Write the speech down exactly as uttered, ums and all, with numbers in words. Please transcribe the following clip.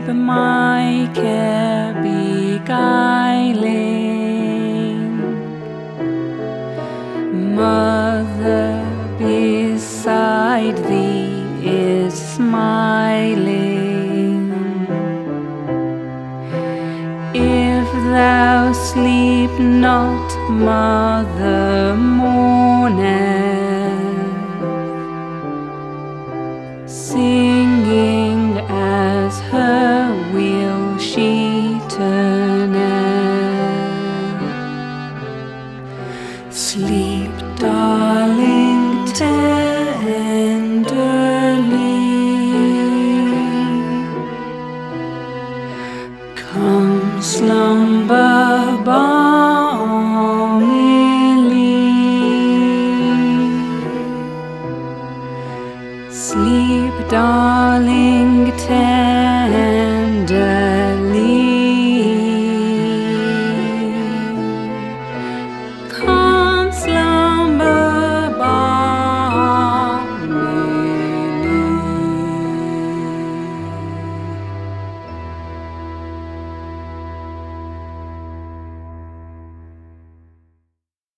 my care beguiling. Mother beside thee is smiling. If thou sleep not, mother mourneth, singing as her wheel she turneth. Sleep, darling, tenderly. Come, slumber balmily. Sleep, darling, tenderly.